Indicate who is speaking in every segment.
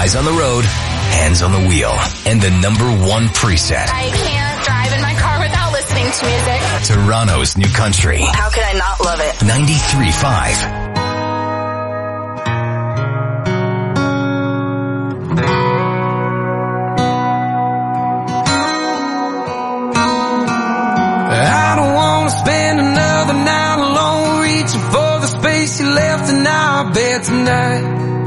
Speaker 1: Eyes on the road, hands on the wheel, and the #1 preset.
Speaker 2: I can't drive in my car without listening to music.
Speaker 1: Toronto's new country.
Speaker 2: How could I not love it?
Speaker 1: 93.5.
Speaker 3: I don't want to spend another night alone, reaching for the space you left in our bed tonight.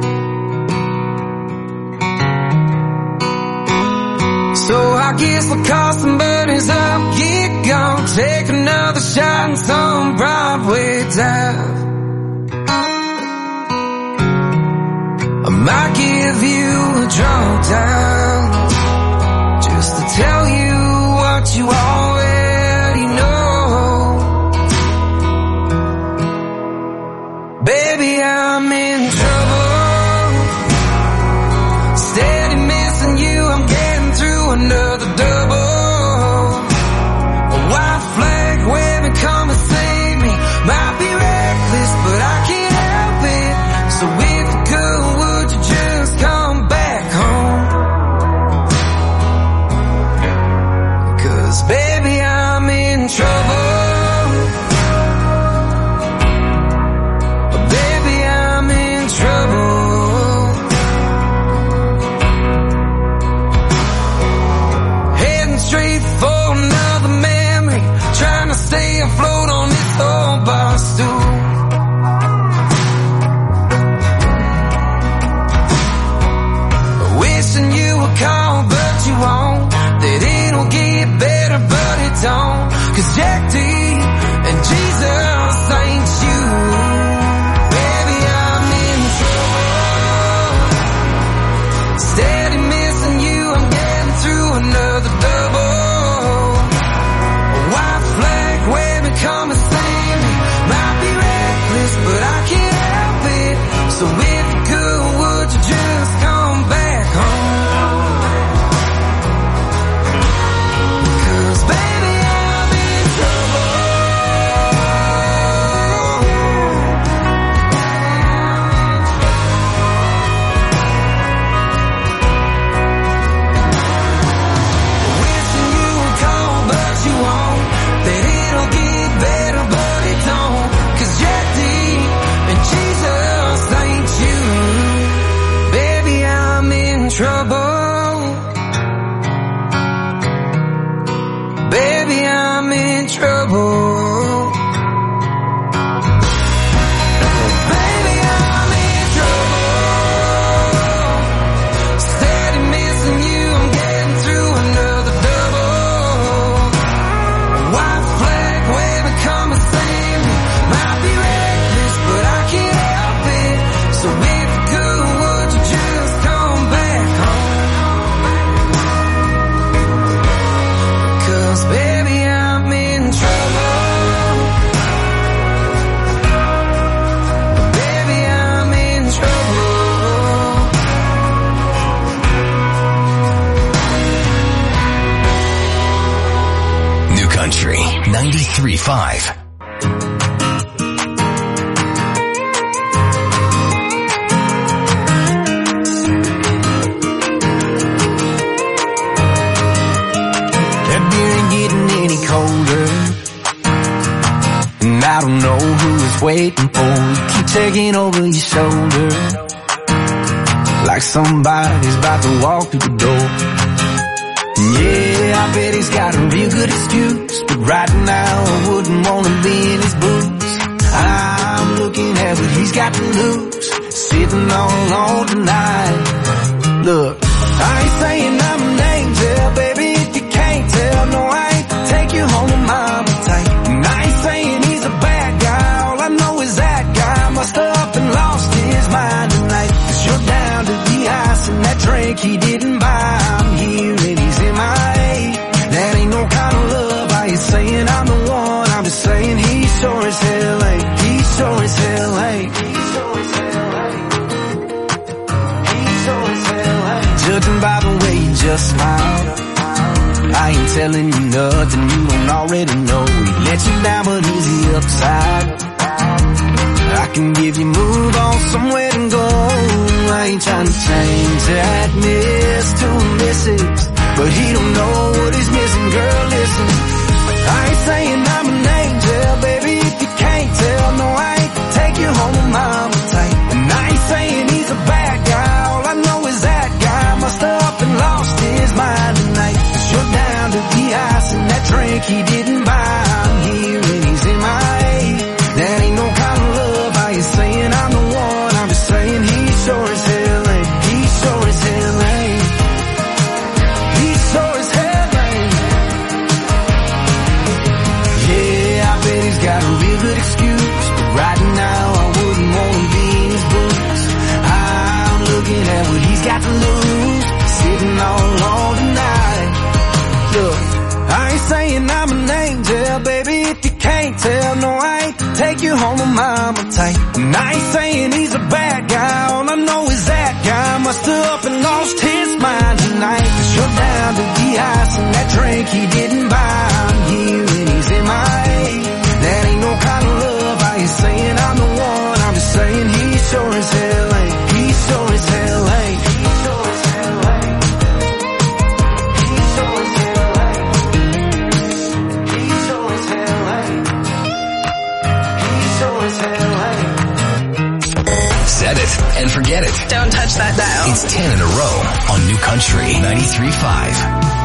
Speaker 3: So I guess we'll call some buddies up, get gone, take another shot in some Broadway dive. I might give you a drunk dial, just to tell you what you already know. Baby, I'm in trouble, steady missing you, I'm getting through another double. A white flag waving, come and save me. Might be reckless, but I can't help it. So if you could, would you just come back home? 'Cause baby, I'm in trouble. Baby, I'm in trouble. Heading straight for another memory, trying to stay afloat on this old bar stool. Wishing you would call, but you won't. That it'll get better, but it don't. 'Cause Jack D and Jesus ain't you. Baby, I'm in trouble, steady missing you, I'm getting through another double. A white flag waving, come and save me. Might be reckless, but I can't help it. So if you could, would you just come back home? 'Cause baby, I'm in trouble. Wishing you would call, but you won't. That it'll get better, but it don't. 'Cause Jack D and Jesus ain't you. Baby, I'm in trouble. Baby, I'm in trouble. Baby, I'm in trouble, steady missing you, I'm getting through another double. White flag waving, come and save me. Might be reckless, but I can't help it. So if you could, would you just come back home? 'Cause baby, I'm in trouble. Baby, I'm in trouble.
Speaker 1: New country. 93.5.
Speaker 3: That beer ain't getting any colder, and I don't know who is waiting for you. Keep taking over your shoulder, like somebody's about to walk through the door. Yeah, I bet he's got a real good excuse, but right now I wouldn't want to be in his boots. I'm looking at what he's got to lose, sitting all alone tonight. Look, I ain't saying I'm an angel, baby, if you can't tell. No, I ain't to take you home to mama tight. And I ain't saying he's a bad guy, all I know is that guy must have up and lost his mind tonight. 'Cause you're down to the ice and that drink he didn't buy. I'm here and he's MIA. That ain't no kind of love. I ain't saying I'm the one, I'm just saying he sure as hell ain't. He sure as hell ain't. He sure as hell ain't. He sure as hell ain't. Judging by the way you just smiled, I ain't telling you nothing you don't already know. He let you down, but he's the upside. I can give you move on somewhere to go. I I ain't trying to change that miss to a missus, but he don't know what he's missing. Girl, listen, I ain't saying I'm an angel, baby, if you can't tell. No, I ain't take you home with mama tight. And I ain't saying he's a bad guy, all I know is that guy must have up and lost his mind tonight. 'Cause you're down to the ice and that drink he didn't buy. I'm here and he's in my head. That ain't no kind of love. I ain't saying I'm the one, I'm just saying he sure as hell ain't. He sure as hell ain't. He sure as hell ain't. Yeah, I bet he's got a real good excuse, but right now I wouldn't want to be in his boots. I'm looking at what he's got to lose, sitting all alone tonight. Look, I ain't saying I'm an angel, baby, if you can't tell. No, I ain't take you home with mama tight. And I ain't saying he's a bad guy, all I know is that guy must have up and lost his mind tonight. 'Cause you're down to the ice and that drink he didn't buy. I'm here and he's in my head. That ain't no kind of love. I ain't saying I'm the one, I'm just saying he sure as hell ain't. He sure as hell ain't. He sure as hell ain't. He sure as hell ain't. He sure as hell ain't. He sure as hell ain't.
Speaker 1: Set it and forget it.
Speaker 2: Don't touch that dial.
Speaker 1: It's 10 in a row on New Country 93.5.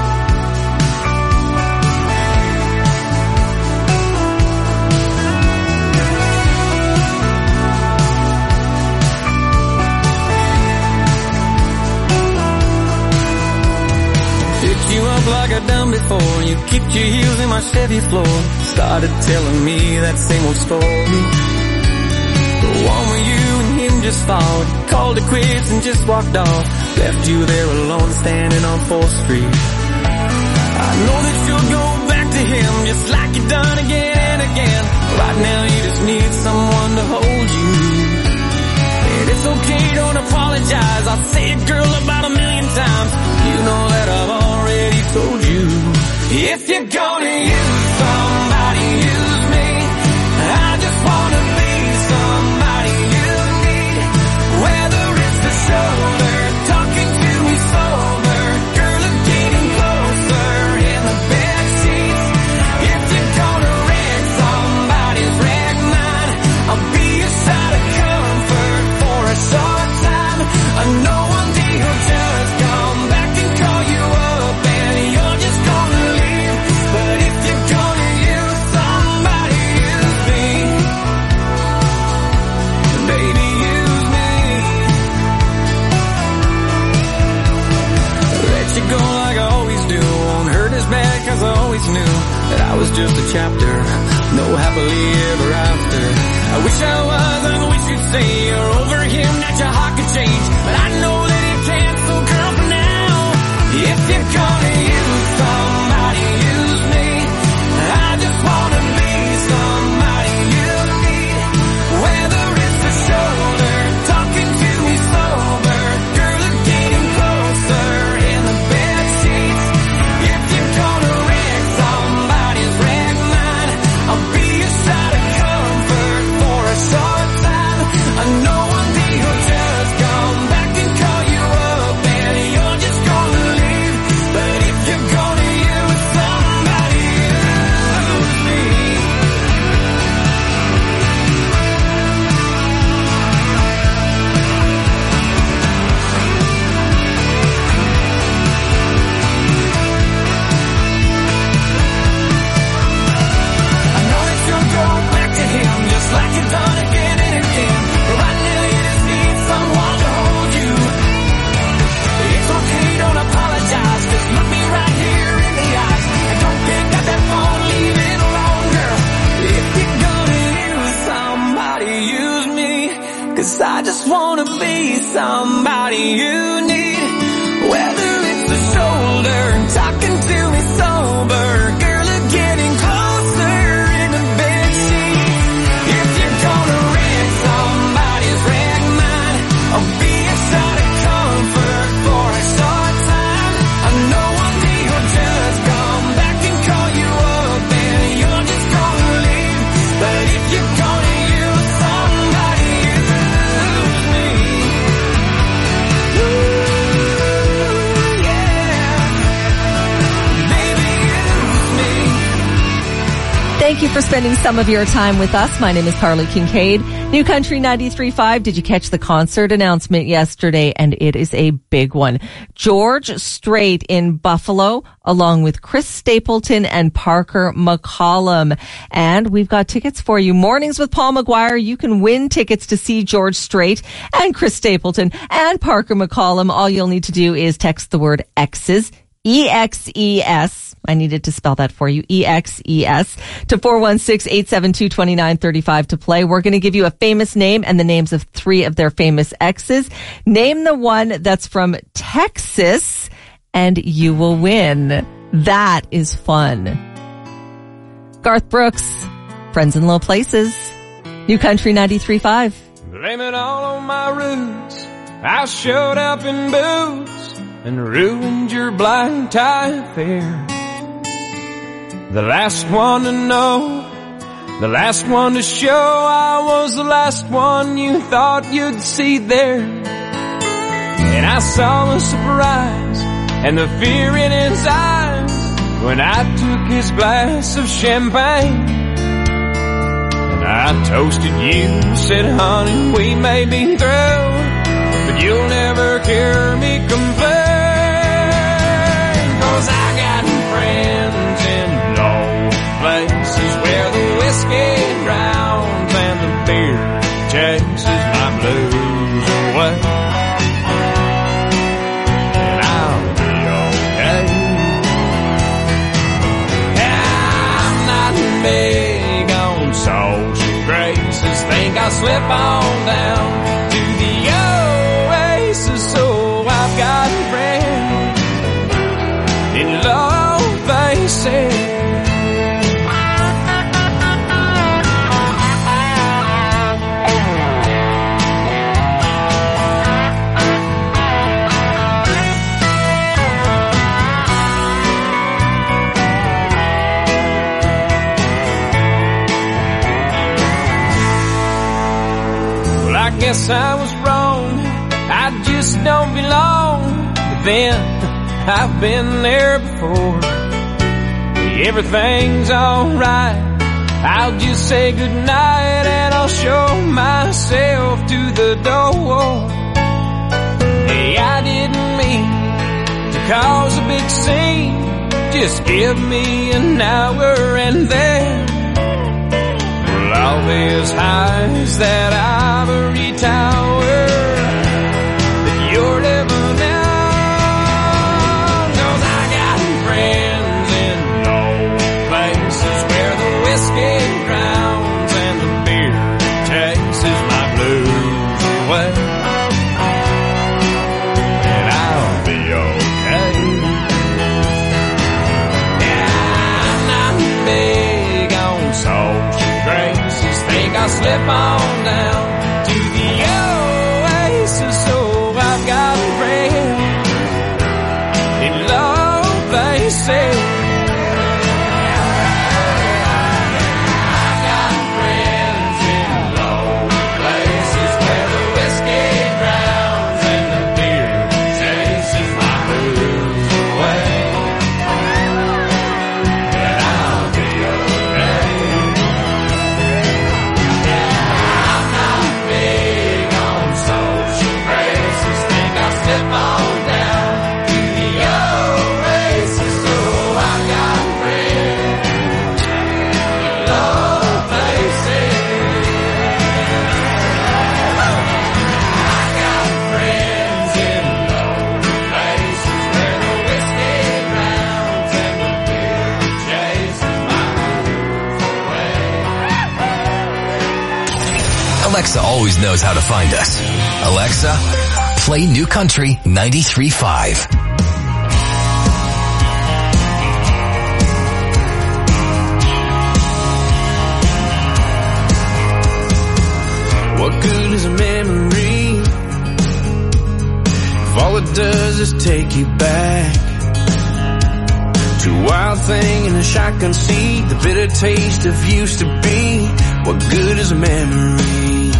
Speaker 4: Picked you up like I done before. You kicked your heels in my Chevy floor. Started telling me that same old story. The one where you and him just fought. Called it quits and just walked off. Left you there alone standing on 4th Street. I know that you'll go back to him just like you've done again and again. Right now you just need someone to hold you. And it's okay, don't apologize. I'll say it, girl, about 1,000,000 times. You know that I've already told you. If you're gonna use somebody, use me. I just wanna be somebody you need. Whether it's the shoulder, talking to me sober, girl, I'm getting closer in the bed sheets. If you're gonna wreck somebody's wreck mine, I'll be a shot of comfort for a short time. I know one day he'll just come back and call you up and you're just gonna leave. But if you're gonna use somebody, use me. Baby, use me. Let you go like I always do. Won't hurt as bad 'cause I always knew that I was just a chapter. No happily ever after. I wish I was, I wish you'd say you're over him, that your heart could change. But I know that it can't, so girl, for now, if you're gonna use somebody, use me. I just wanna be somebody you need. Whether it's the shoulder, talking to me sober, girl, I'm getting closer in the bed sheets. If you're gonna wreck somebody's wreck mine, I'll be a shot of comfort for a short time. I know one day he'll just come back and call you up and you're just gonna leave. But if you're gonna use somebody, use me. I know that you'll go back to him just like you've done again and again. But right now you just need someone to hold you. It's okay, don't apologize. Just look me right here in the eyes. And don't pick up that phone, leave it alone, girl. If you're gonna use somebody, use me. 'Cause I just wanna be somebody you need. Whether it's the shoulder, talking to me sober, girl, I'm getting closer in the bed sheets. If you're gonna wreck somebody's wreck mine, I'll be a shot of comfort for a short time. I know one day he'll just come back and call you up and you're just gonna leave. But if you're gonna use somebody, use me.
Speaker 5: for spending some of your time with us. My name is Carly Kincaid. New Country 93.5. Did you catch the concert announcement yesterday? And it is a big one. George Strait in Buffalo, along with Chris Stapleton and Parker McCollum. And we've got tickets for you. Mornings with Paul McGuire. You can win tickets to see George Strait and Chris Stapleton and Parker McCollum. All you'll need to do is text the word X's, EXES. I needed to spell that for you. EXES to 416-872-2935 to play. We're going to give you a famous name and the names of 3 of their famous exes. Name the one that's from Texas and you will win. That is fun. Garth Brooks, Friends in Low Places. New Country 93.5.
Speaker 4: Blame it all on my roots. I showed up in boots and ruined your blind tie affair. The last one to know, the last one to show, I was the last one you thought you'd see there. And I saw the surprise and the fear in his eyes when I took his glass of champagne. And I toasted you, said, honey, we may be through, but you'll never hear me complain. 'Cause I got friends in low places where the whiskey drowns and the beer chases my blues away. And I'll be okay. I'm not big on social graces. Think I'll slip on down to the oasis. So I've got friends in low places. Well, I guess I was wrong. I just don't belong. But then I've been there before. Everything's alright. I'll just say goodnight and I'll show myself to the door. Hey, I didn't mean to cause a big scene. Just give me an hour and then we'll all be as high as that ivory tower that you're living in. Whiskey drowns and the beer chases my blues away. And I'll be okay. Yeah, I'm not big on social graces. Think I'll slip on down to the oasis. So I've got friends in low places.
Speaker 1: Alexa always knows how to find us. Alexa, play New Country 93.5.
Speaker 3: What good is a memory if all it does is take you back to a wild thing in a shotgun seat, the bitter taste of used to be? What good is a memory?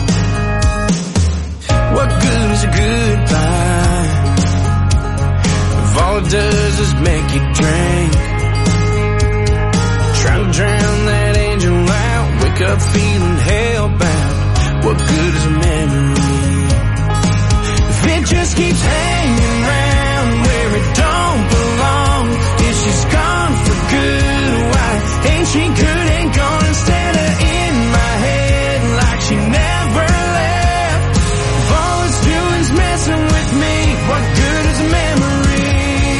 Speaker 3: What good is a goodbye if all it does is make you drink? Trying to drown that up feeling hell-bound. What good is a memory if it just keeps hanging around where it don't belong? If she's gone for good, why ain't she good and gone instead of in my head like she never left? If all it's doing's messing with me, what good is a memory?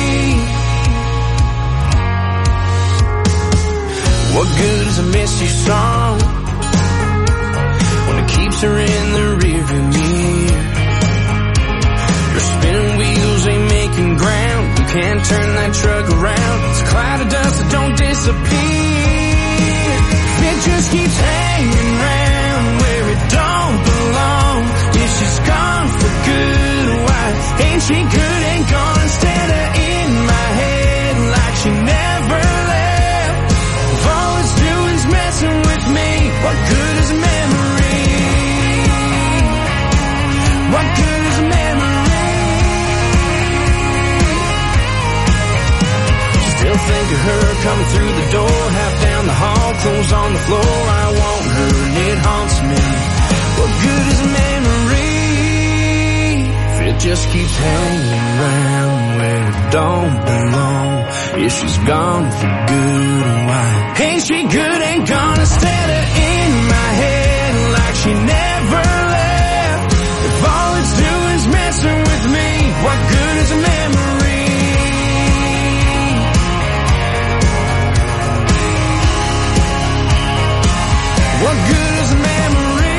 Speaker 3: What good is a misty song when it keeps her in the rearview mirror? Your spinning wheels ain't making ground. You can't turn that truck around. It's a cloud of dust that don't disappear. It just keeps hanging around where it don't belong. If she's gone for good, why ain't she good and gone instead of in my head like she never left? If all it's doing's messing with me, what good is a memory? What good is a memory? Still think of her coming through the door, half down the hall, clothes on the floor. I want her and it haunts me. What good is a memory if it just keeps hanging around where it don't belong? If she's gone for good, why ain't she good and gone instead of in my head like she never left? If all it's doing's messing with me, what good is a memory? What good is a memory?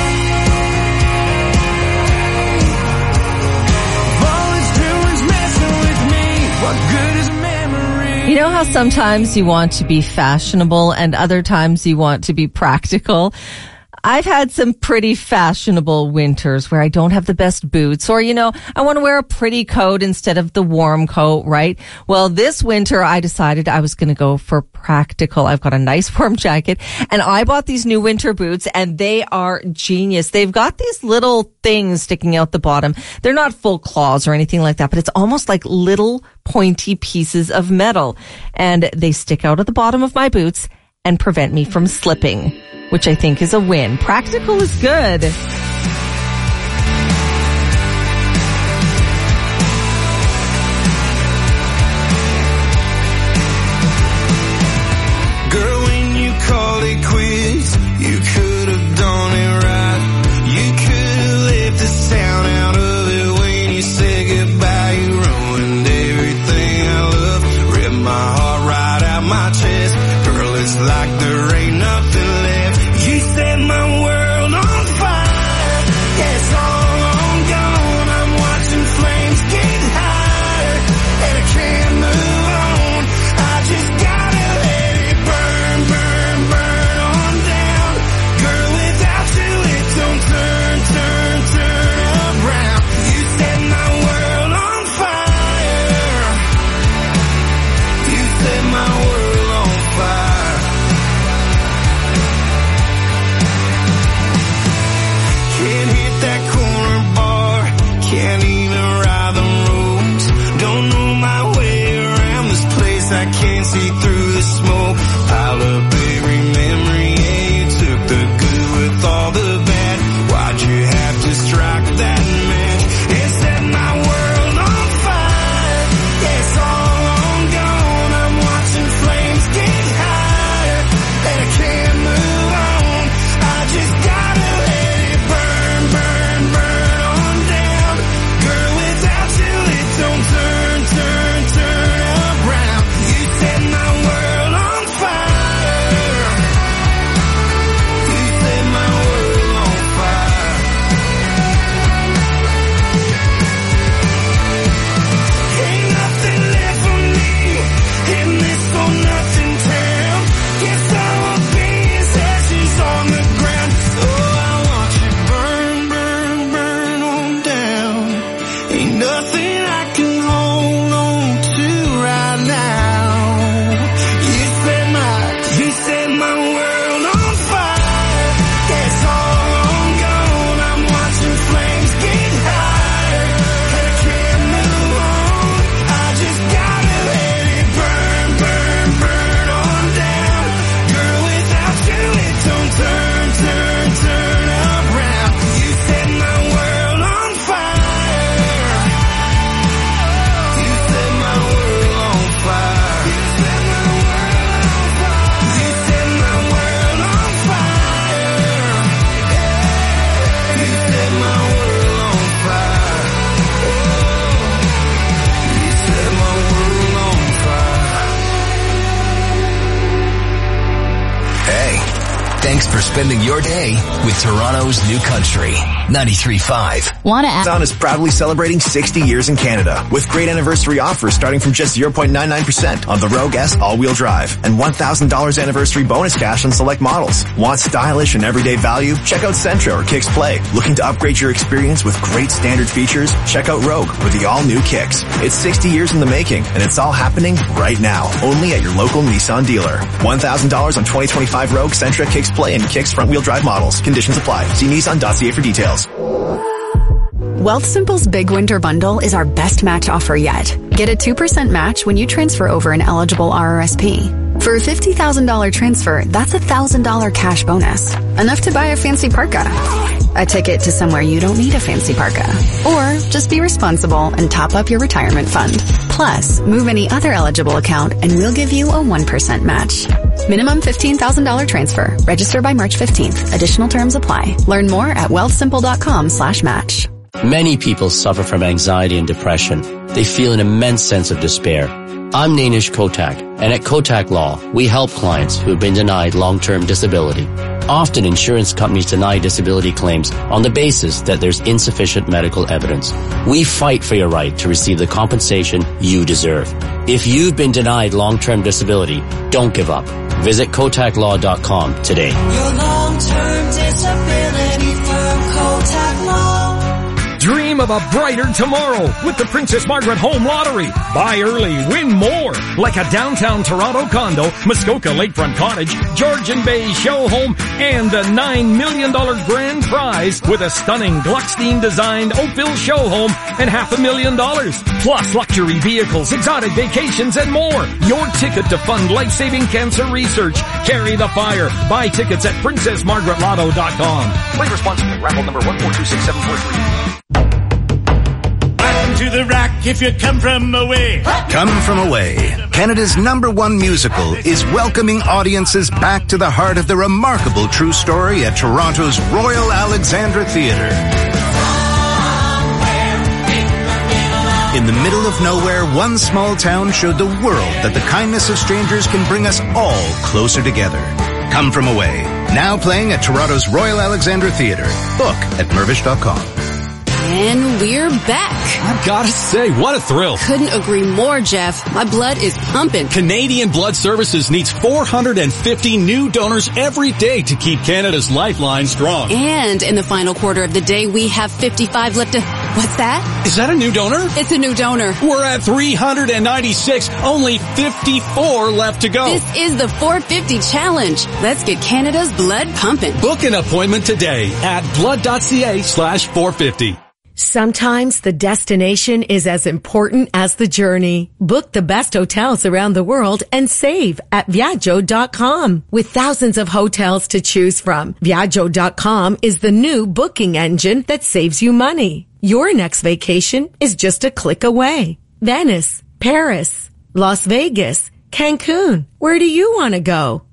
Speaker 3: If all it's doing's messing with me, what good is a memory?
Speaker 5: You know how sometimes you want to be fashionable and other times you want to be practical? I've had some pretty fashionable winters where I don't have the best boots or, I want to wear a pretty coat instead of the warm coat, right? Well, this winter I decided I was going to go for practical. I've got a nice warm jacket and I bought these new winter boots and they are genius. They've got these little things sticking out the bottom. They're not full claws or anything like that, but it's almost like little pointy pieces of metal and they stick out at the bottom of my boots and prevent me from slipping, which I think is a win. Practical is good.
Speaker 3: Girl, when you called it quits, you could have done it right. You could have left the sound out of it when you said goodbye. You ruined everything I love, ripped my heart right out my chest. It's like there ain't nothing left. You set my world on fire.
Speaker 1: Thanks for spending your day with Toronto's New Country 93.5.
Speaker 6: Nissan is proudly celebrating 60 years in Canada with great anniversary offers starting from just 0.99% on the Rogue S all-wheel drive and $1,000 anniversary bonus cash on select models. Want stylish and everyday value? Check out Sentra or Kicks Play. Looking to upgrade your experience with great standard features? Check out Rogue or the all-new Kicks. It's 60 years in the making, and it's all happening right now, only at your local Nissan dealer. $1,000 on 2025 Rogue, Sentra, Kicks Play, and Kicks front-wheel drive models. Conditions apply. See Nissan.ca for details.
Speaker 7: Wealthsimple's Big Winter Bundle is our best match offer yet. Get a 2% match when you transfer over an eligible RRSP. For a $50,000 transfer, that's $1,000 cash bonus. Enough to buy a fancy parka. A ticket to somewhere you don't need a fancy parka. Or just be responsible and top up your retirement fund. Plus, move any other eligible account and we'll give you a 1% match. Minimum $15,000 transfer. Register by March 15th. Additional terms apply. Learn more at wealthsimple.com/match.
Speaker 8: Many people suffer from anxiety and depression. They feel an immense sense of despair. I'm Nainish Kotak, and at Kotak Law, we help clients who have been denied long-term disability. Often insurance companies deny disability claims on the basis that there's insufficient medical evidence. We fight for your right to receive the compensation you deserve. If you've been denied long-term disability, don't give up. Visit KotakLaw.com today.
Speaker 9: Your long-term disability firm, Kotak Law.
Speaker 10: Dream of a brighter tomorrow with the Princess Margaret Home Lottery. Buy early, win more. Like a downtown Toronto condo, Muskoka Lakefront Cottage, Georgian Bay Show Home, and the $9 million grand prize with a stunning Gluckstein-designed Oakville Show Home and $500,000. Plus luxury vehicles, exotic vacations, and more. Your ticket to fund life-saving cancer research. Carry the fire. Buy tickets at PrincessMargaretLotto.com.
Speaker 11: Play responsibly. Raffle number 1426743.
Speaker 12: To the rack if you come from away.
Speaker 13: Come From Away, Canada's #1 musical, is welcoming audiences back to the heart of the remarkable true story at Toronto's Royal Alexandra Theatre. In the middle of nowhere, one small town showed the world that the kindness of strangers can bring us all closer together. Come From Away, now playing at Toronto's Royal Alexandra Theatre. Book at Mirvish.com.
Speaker 14: And we're back.
Speaker 15: I've got to say, what a thrill.
Speaker 14: Couldn't agree more, Jeff. My blood is pumping.
Speaker 15: Canadian Blood Services needs 450 new donors every day to keep Canada's lifeline strong.
Speaker 14: And in the final quarter of the day, we have 55 left to... What's that?
Speaker 15: Is that a new donor?
Speaker 14: It's a new donor.
Speaker 15: We're at 396. Only 54 left to go.
Speaker 14: This is the 450 challenge. Let's get Canada's blood pumping.
Speaker 15: Book an appointment today at blood.ca/450.
Speaker 16: Sometimes the destination is as important as the journey. Book the best hotels around the world and save at Viaggio.com. With thousands of hotels to choose from, Viaggio.com is the new booking engine that saves you money. Your next vacation is just a click away. Venice, Paris, Las Vegas, Cancun. Where do you want to go?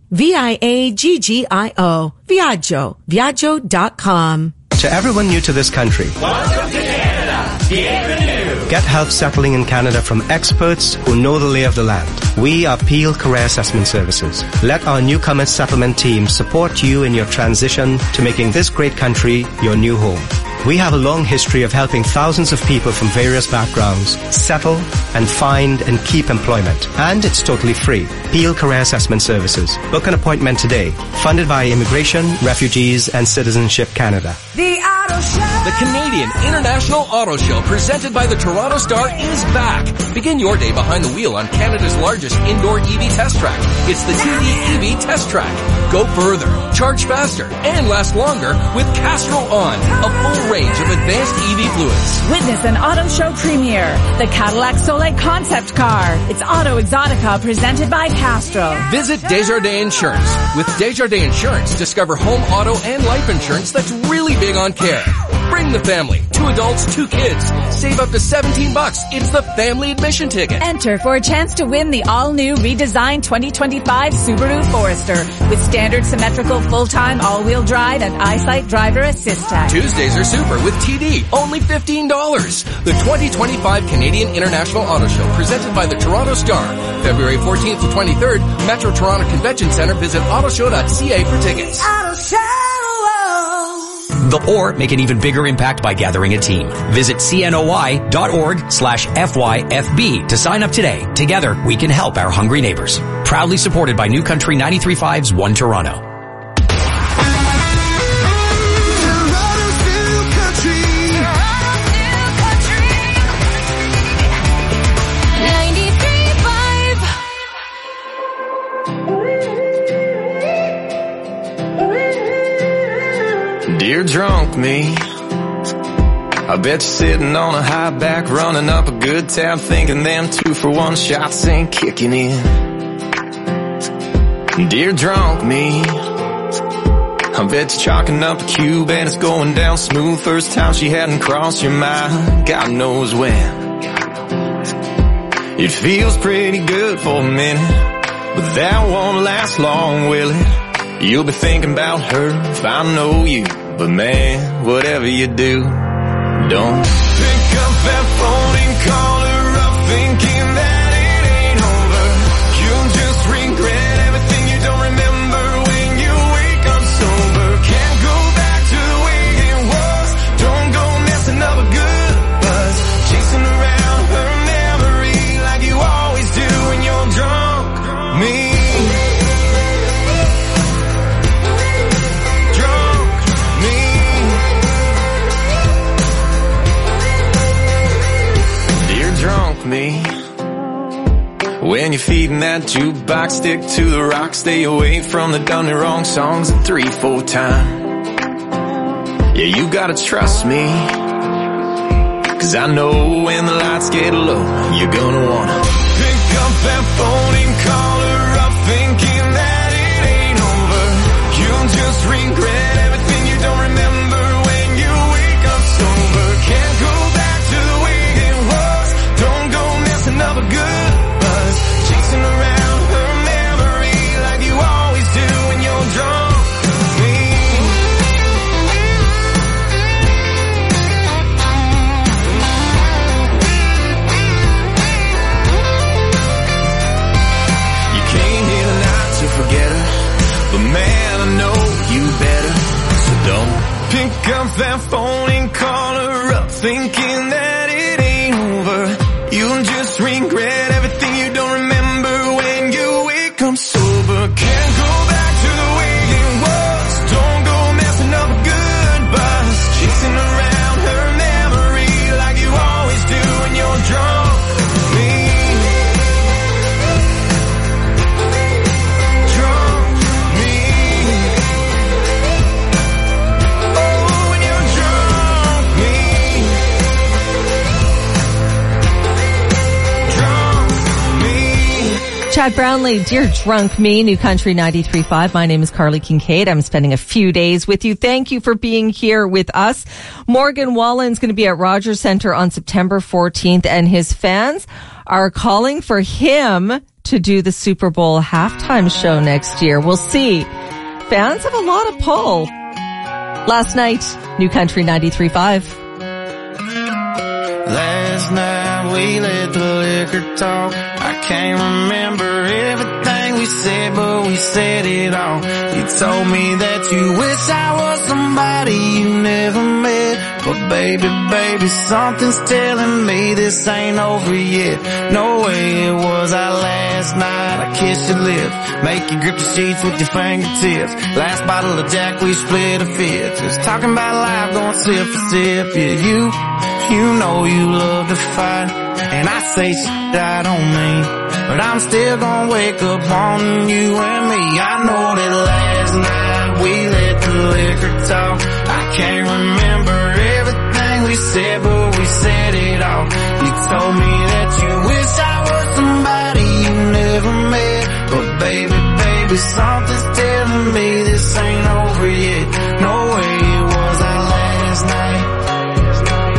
Speaker 16: Viaggio. Viaggio. Viaggio.com.
Speaker 17: To everyone new to this country,
Speaker 12: welcome to Canada. Bienvenue.
Speaker 17: Get help settling in Canada from experts who know the lay of the land. We are Peel Career Assessment Services. Let our newcomer settlement team support you in your transition to making this great country your new home. We have a long history of helping thousands of people from various backgrounds settle and find and keep employment. And it's totally free. Peel Career Assessment Services. Book an appointment today. Funded by Immigration, Refugees and Citizenship Canada.
Speaker 9: The Auto Show.
Speaker 18: The Canadian International Auto Show presented by the Toronto Star is back. Begin your day behind the wheel on Canada's largest indoor EV test track. It's the TD EV Test Track. Go further, charge faster, and last longer with Castrol On, a full range of advanced EV fluids.
Speaker 19: Witness an auto show premiere, the Cadillac Soleil concept car. It's Auto Exotica presented by Castrol.
Speaker 18: Visit Desjardins Insurance. With Desjardins Insurance, discover home, auto, and life insurance that's really big on care. Bring the family to 2 adults, 2 kids. Save up to $17. It's the family admission ticket.
Speaker 19: Enter for a chance to win the all-new redesigned 2025 Subaru Forester with standard symmetrical full-time all-wheel drive and EyeSight driver assist tech.
Speaker 18: Tuesdays are super with TD, only $15. The 2025 Canadian International Auto Show presented by the Toronto Star. February 14th to 23rd, Metro Toronto Convention Centre. Visit autoshow.ca for tickets.
Speaker 20: Or make an even bigger impact by gathering a team. Visit cnoy.org/FYFB to sign up today. Together, we can help our hungry neighbors. Proudly supported by New Country 93.5's One Toronto.
Speaker 21: Dear drunk me, I bet you're sitting on a high back, running up a good tab, thinking them 2-for-1 shots ain't kicking in. Dear drunk me, I bet you're chalking up a cube and it's going down smooth. First time she hadn't crossed your mind, God knows when. It feels pretty good for a minute, but that won't last long, will it? You'll be thinking about her if I know you. But man, whatever you do, don't pick up that phone and call her up thinking that it ain't over. You'll just regret everything you don't remember when you wake up sober. Can't go back to the way it was. Don't go messing up a good buzz, chasing around her memory like you always do when you're drunk. Me. Me. When you're feeding that jukebox, stick to the rock, stay away from the done and wrong songs 3-4 times. Yeah, you gotta trust me, 'cause I know when the lights get low, you're gonna wanna pick up that phone and call her up thinking that it ain't over. You'll just regret everything you don't remember when you wake up sober. Can't go back to the way it was. Don't go messing up a good buzz, chasing around her memory like you always do when you're drunk. Me. You came here tonight to forget her, but man, I know you better. So don't pick up that phone and call her up thinking that it ain't over. You'll just regret everything you don't remember when you wake up sober. Can't go back to the way it was. Don't go messing up a good buzz, chasing around her memory like you always do when you're drunk. Me. Drunk me. Oh, when you're drunk me.
Speaker 5: Chad Brownlee, Dear Drunk Me, New Country 93.5. My name is Carly Kincaid. I'm spending a few days with you. Thank you for being here with us. Morgan Wallen's going to be at Rogers Centre on September 14th, and his fans are calling for him to do the Super Bowl halftime show next year. We'll see. Fans have a lot of pull. Last night, New Country 93.5.
Speaker 21: Last night we let the liquor talk. I can't remember everything we said, but we said it all. You told me that you wish I was somebody you never met. But baby, something's telling me this ain't over yet. No way it was our last night. I kissed your lips, make you grip the sheets with your fingertips. Last bottle of Jack, we split a fifth. Just talking about life, going sip for sip. Yeah, you know you love to fight, and I say shit I don't mean, but I'm still gonna wake up on you and me. I know that last night we let the liquor talk. I can't remember everything we said, but we said it all. You told me that you wish I was somebody you never met. But baby, something's telling me this ain't over yet. No way it was our last night.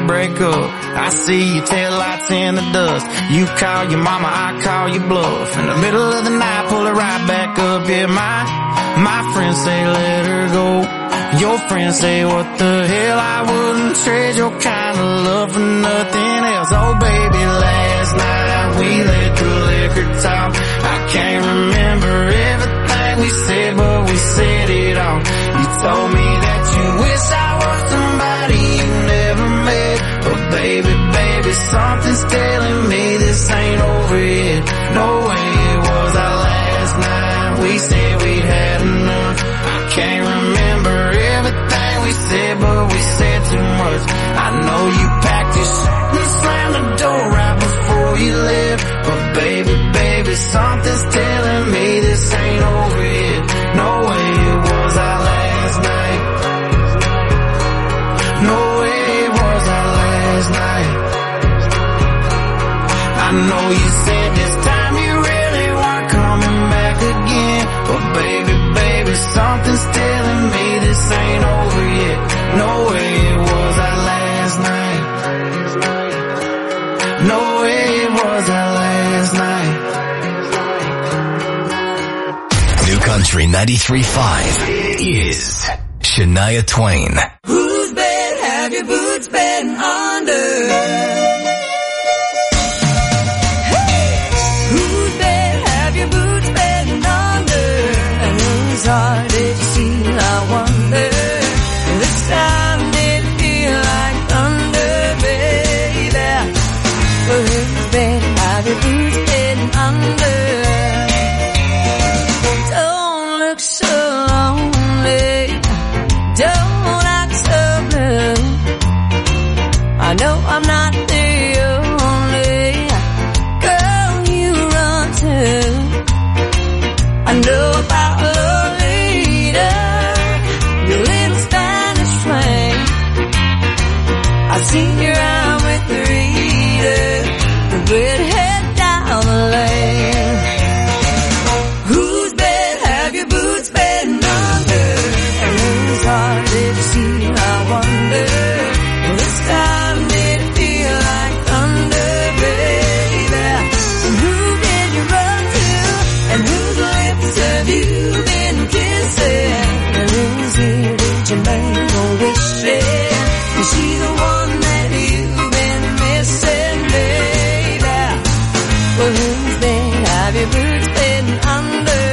Speaker 21: break up. I see your taillights in the dust. You call your mama, I call your bluff. In the middle of the night, pull her right back up. Yeah, my friends say let her go. Your friends say what the hell, I wouldn't trade your kind of love for nothing else. Oh baby, last night we let the liquor talk. I can't remember everything we said, but we said it all. You told me that you wish I was somebody you never met. But baby, something's telling me this ain't over yet. No way it was our last night. We said we'd had enough. I can't remember everything we said, but we said too much. I know you packed your shit and slammed the door right before you left. But baby, something's telling me this ain't over yet. No way it was our last night. No way it was our last night. I know you said this time you really weren't coming back again. But baby, something's telling me this ain't over yet. No way it was our last night. No way it was our last night.
Speaker 1: New Country 93.5 is Shania Twain.
Speaker 9: Whose bed have your boots been under? Whose bed have your boots been under? And whose heart did you see? I wonder. This time did it feel like thunder, baby? Whose bed have your boots been under? Don't look so lonely. Don't act so blue. I know I'm not the only girl you run to. I know about Lolita, your little Spanish flame. I've seen you out with Rita, the redhead down the lane. Whose bed have your boots been under? And whose heart did you see? I wonder. This time did it feel like thunder, baby? And who did you run to? And whose lips have you been kissing? And whose ear did you make a wish in? Is she the one that you've been missing, baby? Well, whose bed have your boots been under?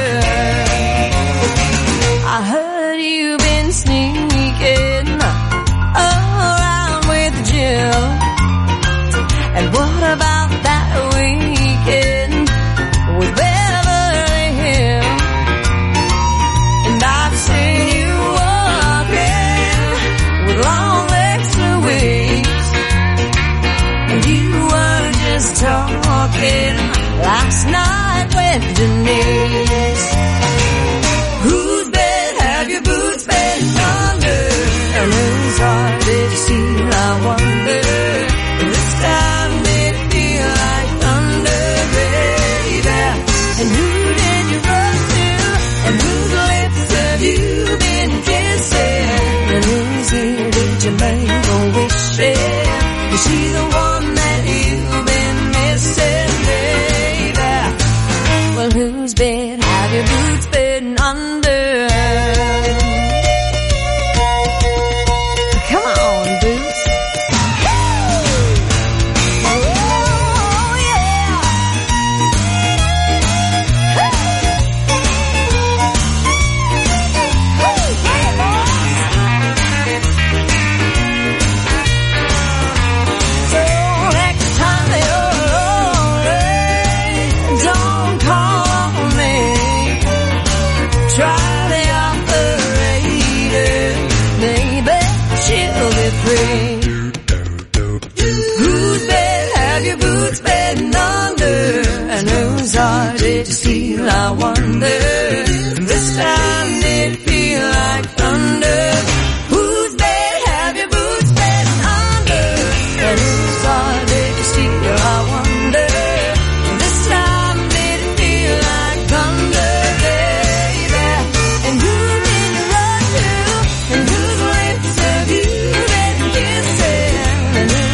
Speaker 9: I heard you've been sneaking around with Jill. And what about that weekend with Beverly Hills? And I've seen you walking with long legs Louise. And you were just talking last night with Denise. Whose bed have your boots been under? And whose heart did you see? I wonder. This time did it feel like thunder, baby? And who did you run to? And whose lips have you been kissing? And whose ear did you make a wish in? Is she the one that you've been missing, baby? Well, whose bed have your boots been under? Come on, boots. Oh, yeah. So next time you're lonely, don't call me. Try the operator, maybe she'll be free. Whose bed have your boots been under? And whose heart did you steal? I wonder. This time did it feel like thunder? Whose bed have your boots been under? And whose heart did you steal? I wonder. This time did it feel like thunder, baby? And who did you run to? And whose lips have you been kissing? And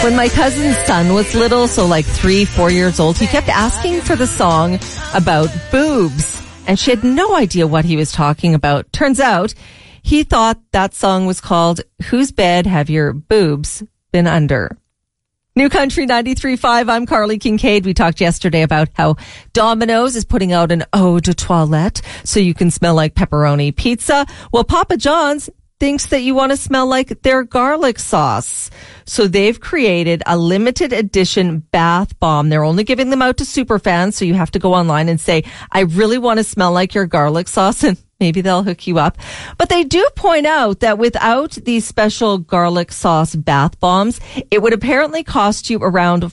Speaker 5: When my cousin's son was little, so like 3-4 years old, he kept asking for the song about boobs, and she had no idea what he was talking about. Turns out he thought that song was called Whose Bed Have Your Boobs Been Under? New Country 93.5, I'm Carly Kincaid. We talked yesterday about how Domino's is putting out an eau de toilette so you can smell like pepperoni pizza. Well, Papa John's thinks that you want to smell like their garlic sauce. So they've created a limited edition bath bomb. They're only giving them out to super fans, so you have to go online and say, I really want to smell like your garlic sauce, and maybe they'll hook you up. But they do point out that without these special garlic sauce bath bombs, it would apparently cost you around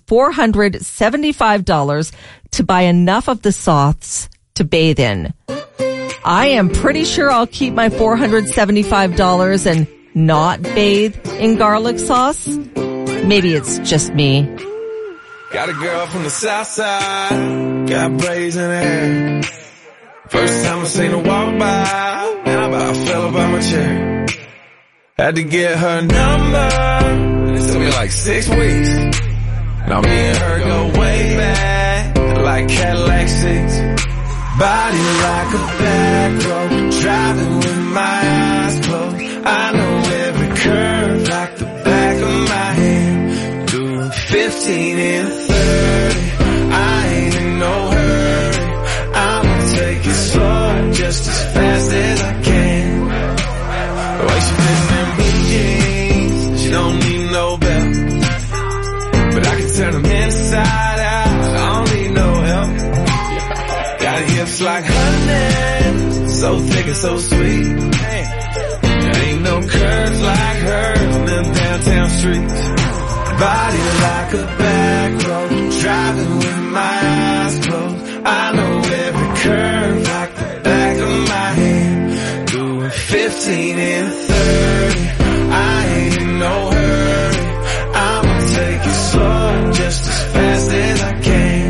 Speaker 5: $475 to buy enough of the sauce to bathe in. I am pretty sure I'll keep my $475 and not bathe in garlic sauce. Maybe it's just me.
Speaker 21: Got a girl from the south side, got brazen hair. First time I seen her walk by, man, I about fell by my chair. Had to get her number, it took me like 6 weeks. Now me and her go way back, like Cadillac seats. Body like a back road, driving with my eyes closed. I know every curve like the back of my hand. Doing 15 and 30, I ain't in no hurry. I'ma take it slow, just as fast as I can. The way she fits in blue jeans, she don't need no belt. But I can turn them inside out, I don't need no help. Got hips like honey, so thick and so sweet. There ain't no curves like hers on them downtown streets. Body like a back road, driving with my eyes closed. I know every curve like the back of my hand. Doing 15 and 30, I ain't in no hurry. I'ma take it slow, just as fast as I can.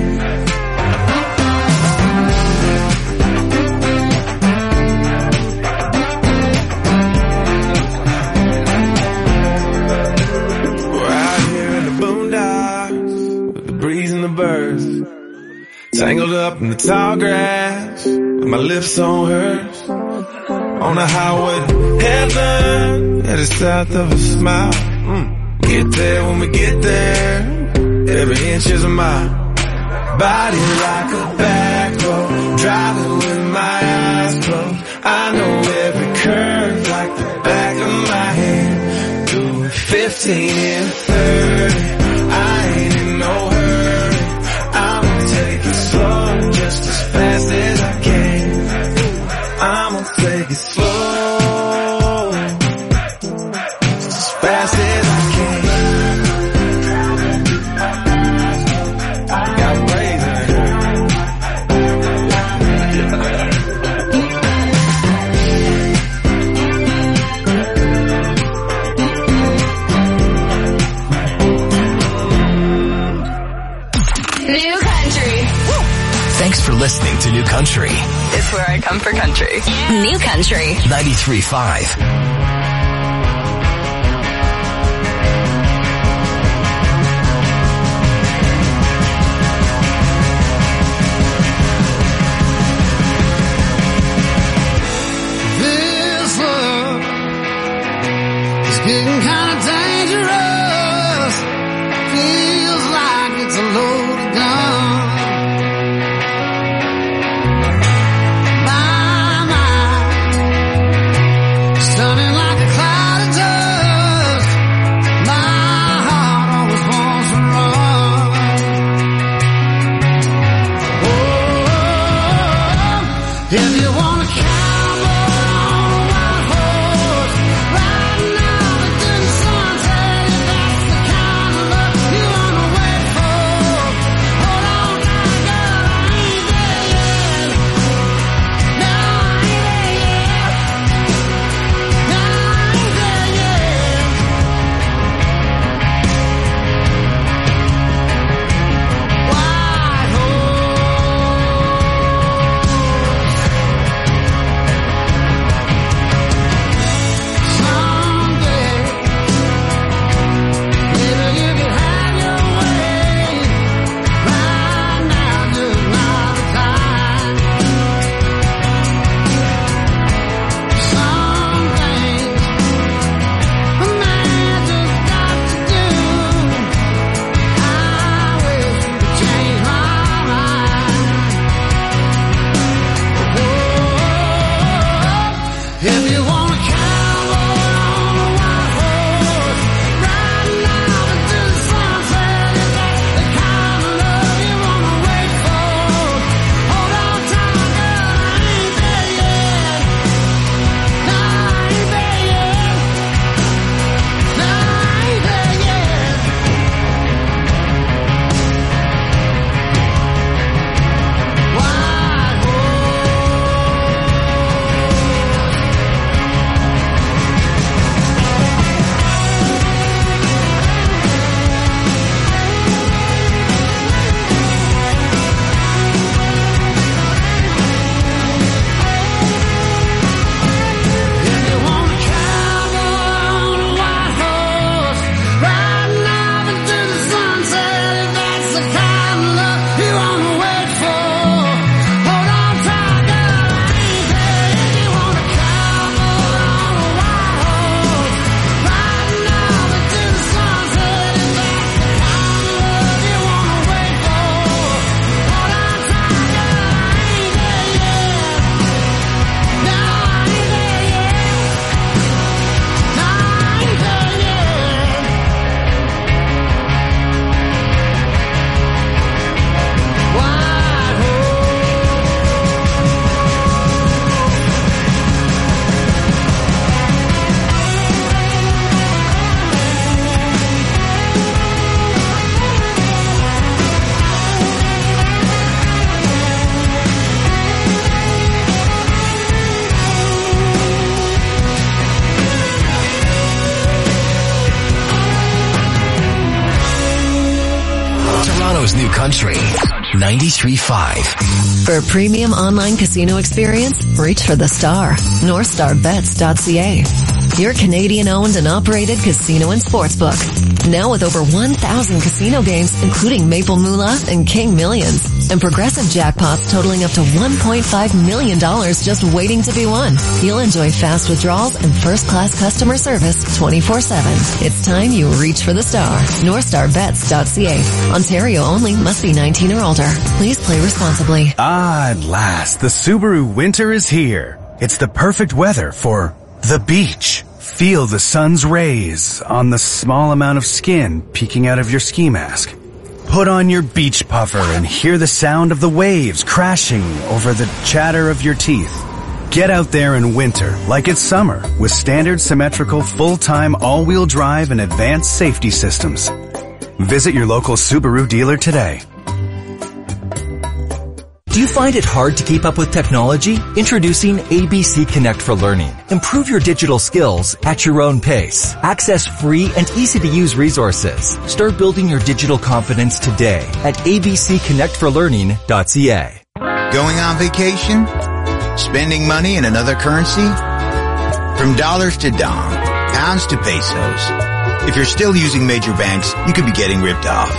Speaker 21: Birds tangled up in the tall grass with my lips on hers on the highway to heaven, at the south of a smile. Get there when we get there, every inch is a mile. Body like a back road, driving with my eyes closed. I know every curve like the back of my hand. Doing 15 and 30, I ain't in no hurry. Take it slow, just as fast as I can. I'ma take it slow, just as fast as I can. Got razor.
Speaker 2: New Country.
Speaker 1: Thanks for listening to New Country.
Speaker 2: It's where I come for country. New Country
Speaker 1: 93.5.
Speaker 21: Getting kind of dangerous. Feels like it's a loaded gun. My mind, sounding like
Speaker 1: Toronto's New Country 93.5.
Speaker 4: For a premium online casino experience, reach for the star. NorthstarBets.ca. Your Canadian-owned and operated casino and sportsbook. Now with over 1,000 casino games, including Maple Moolah and King Millions. And progressive jackpots totaling up to $1.5 million just waiting to be won. You'll enjoy fast withdrawals and first-class customer service 24/7. It's time you reach for the star. NorthstarBets.ca. Ontario only. Must be 19 or older. Please play responsibly.
Speaker 22: Ah, at last, the Subaru winter is here. It's the perfect weather for the beach. Feel the sun's rays on the small amount of skin peeking out of your ski mask. Put on your beach puffer and hear the sound of the waves crashing over the chatter of your teeth. Get out there in winter like it's summer with standard symmetrical full-time all-wheel drive and advanced safety systems. Visit your local Subaru dealer today.
Speaker 23: Do you find it hard to keep up with technology? Introducing ABC Connect for Learning. Improve your digital skills at your own pace. Access free and easy-to-use resources. Start building your digital confidence today at abcconnectforlearning.ca.
Speaker 24: Going on vacation? Spending money in another currency? From dollars to dong, pounds to pesos. If you're still using major banks, you could be getting ripped off.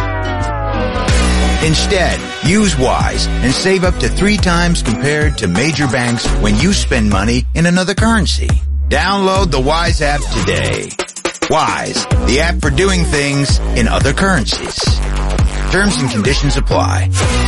Speaker 24: Instead, use Wise and save up to 3 times compared to major banks when you spend money in another currency. Download the Wise app today. Wise, the app for doing things in other currencies. Terms and conditions apply.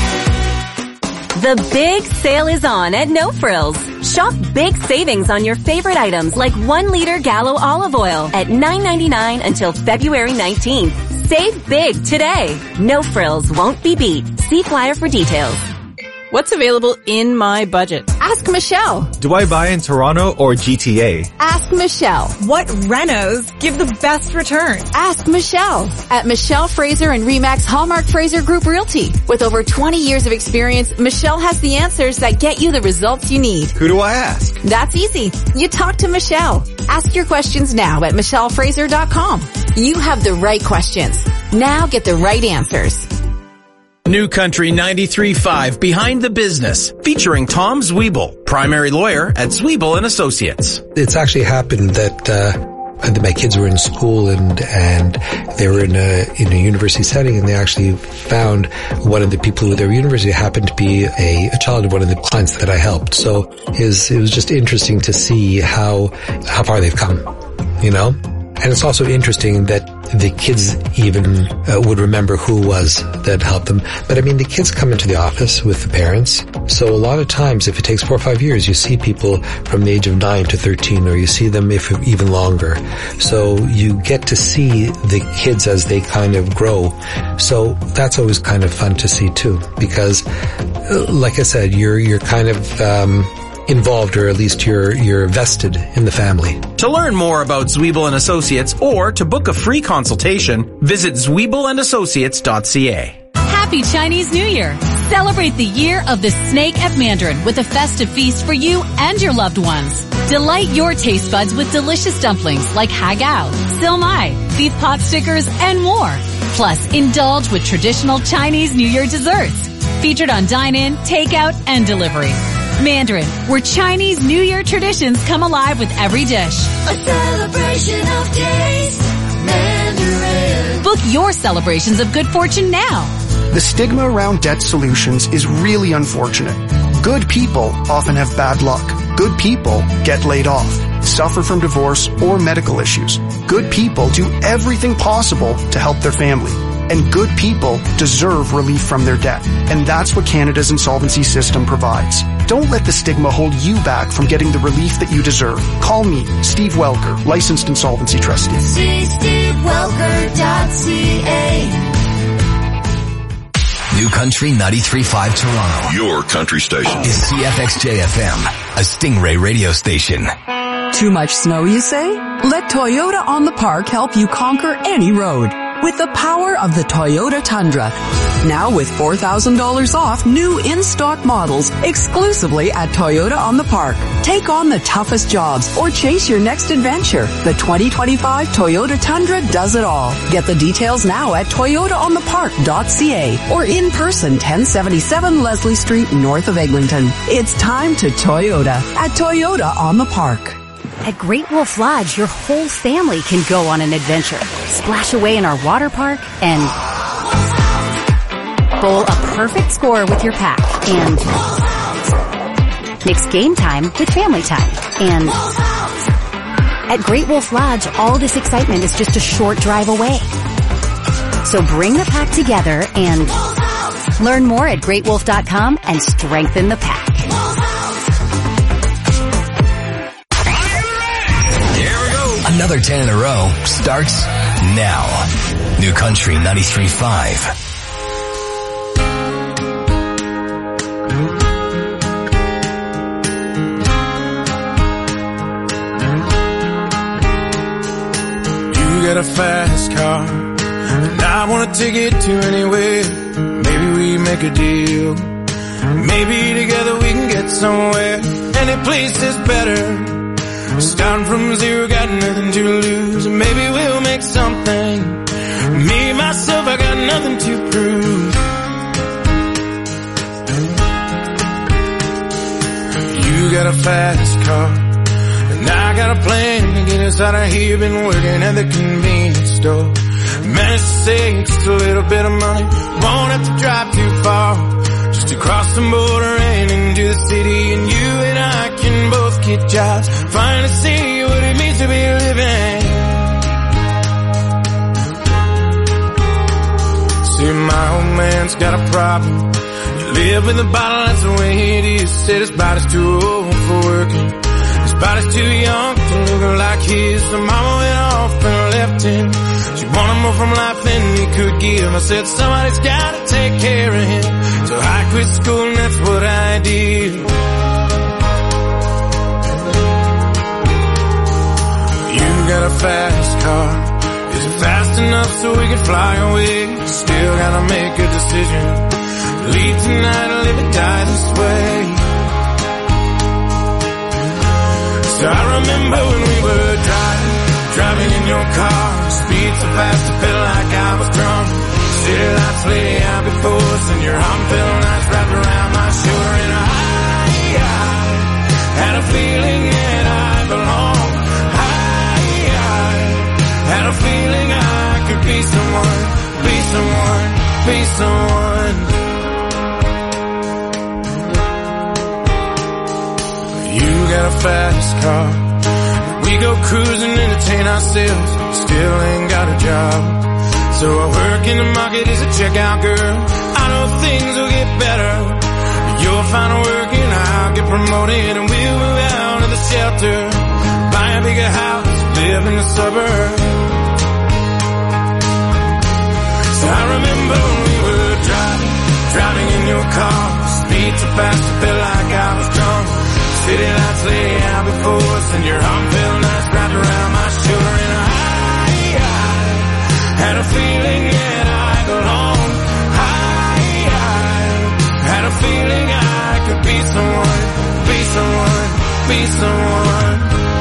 Speaker 25: The big sale is on at No Frills. Shop big savings on your favorite items like 1 liter Gallo olive oil at $9.99 until February 19th. Save big today. No Frills won't be beat. See flyer for details.
Speaker 26: What's available in my budget?
Speaker 27: Ask Michelle.
Speaker 28: Do I buy in Toronto or GTA?
Speaker 27: Ask Michelle.
Speaker 19: What renos give the best return?
Speaker 27: Ask Michelle. At Michelle Fraser and Remax Hallmark Fraser Group Realty. With over 20 years of experience, Michelle has the answers that get you the results you need.
Speaker 28: Who do I ask?
Speaker 27: That's easy. You talk to Michelle. Ask your questions now at michellefraser.com. You have the right questions. Now get the right answers.
Speaker 29: New Country 93.5 Behind the Business, featuring Tom Zwiebel, primary lawyer at Zwiebel and Associates.
Speaker 30: It's actually happened that my kids were in school and they were in a university setting, and they actually found one of the people at their university happened to be a child of one of the clients that I helped. So it was just interesting to see how far they've come, you know? And it's also interesting that the kids even would remember who it was that helped them. But I mean, the kids come into the office with the parents. So a lot of times, if it takes 4 or 5 years, you see people from the age of 9 to 13, or you see them if even longer. So you get to see the kids as they kind of grow. So that's always kind of fun to see too, because like I said, you're kind of, involved, or at least you're vested in the family.
Speaker 29: To learn more about Zwiebel and Associates or to book a free consultation, visit ZwiebelAndAssociates.ca.
Speaker 31: Happy Chinese New Year! Celebrate the year of the snake at Mandarin with a festive feast for you and your loved ones. Delight your taste buds with delicious dumplings like hagao, silmai, beef pot stickers, and more. Plus, indulge with traditional Chinese New Year desserts. Featured on dine-in, takeout, and delivery. Mandarin, where Chinese New Year traditions come alive with every dish.
Speaker 9: A celebration of taste, Mandarin.
Speaker 31: Book your celebrations of good fortune now.
Speaker 32: The stigma around debt solutions is really unfortunate. Good people often have bad luck. Good people get laid off, suffer from divorce or medical issues. Good people do everything possible to help their family. And good people deserve relief from their debt. And that's what Canada's insolvency system provides. Don't let the stigma hold you back from getting the relief that you deserve. Call me, Steve Welker, licensed insolvency trustee.
Speaker 9: See SteveWelker.ca.
Speaker 1: New Country 93.5 Toronto.
Speaker 33: Your country station.
Speaker 1: Is CFXJ-FM, a Stingray radio station.
Speaker 34: Too much snow, you say? Let Toyota on the Park help you conquer any road.
Speaker 3: with the power of the Toyota Tundra. Now with $4,000 off new in-stock models exclusively at Toyota on the Park. Take on the toughest jobs or chase your next adventure. The 2025 Toyota Tundra does it all. Get the details now at toyotaonthepark.ca or in person 1077 Leslie Street north of Eglinton. It's time to Toyota at Toyota on the Park.
Speaker 6: At Great Wolf Lodge, your whole family can go on an adventure. Splash away in our water park and bowl a perfect score with your pack. And mix game time with family time. And at Great Wolf Lodge, all this excitement is just a short drive away. So bring the pack together and learn more at greatwolf.com and strengthen the pack.
Speaker 1: Another 10 in a row starts now. New Country 93.5.
Speaker 21: You got a fast car, and I want to take it to anywhere. Maybe we make a deal. Maybe together we can get somewhere. Any place is better. Starting from zero, got nothing to lose. Maybe we'll make something. Me, myself, I got nothing to prove. You got a fast car, and I got a plan to get us out of here. Been working at the convenience store. Managed to save just a little bit of money. Won't have to drive too far. Just to cross the border and into the city. And you and I can both get jobs. Finally see what it means to be living. See, my old man's got a problem. You live in the bottle, that's the way it is. Said his body's too old for working. His body's too young to look like his. So mama went off and left him. She wanted more from life than he could give. I said somebody's gotta take care of him. So I quit school and that's what I did. You got a fast car. Is it fast enough so we can fly away? Still gotta make a decision. Leave tonight or live or die this way. So I remember when we were driving in your car. Speed so fast I felt like I was drunk. City lights lay out before us and your arm felt nice wrapped around my shoulder. And I had a feeling that I belonged. Had a feeling I could be someone, be someone, be someone. You got a fast car. We go cruising, entertain ourselves. Still ain't got a job. So I work in the market as a checkout girl. I know things will get better. You'll find work and I'll get promoted. And we'll move out of the shelter. Buy a bigger house, live in the suburbs. So I remember when we were driving in your car. Speed so fast I felt like I was drunk. City lights lay out before us and your arm felt nice wrapped around my shoulder. And I had a feeling that I belonged. I had a feeling I could be someone, be someone, be someone.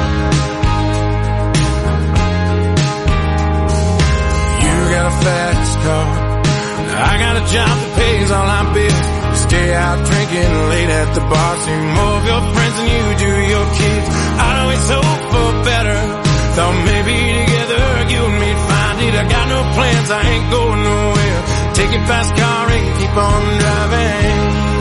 Speaker 21: You got a fast car. I got a job that pays all our bills. Stay out drinking late at the bar. See more of your friends than you do your kids. I'd always hope for better. Thought maybe together you and me'd find it. I got no plans, I ain't going nowhere. Take your fast car and keep on driving.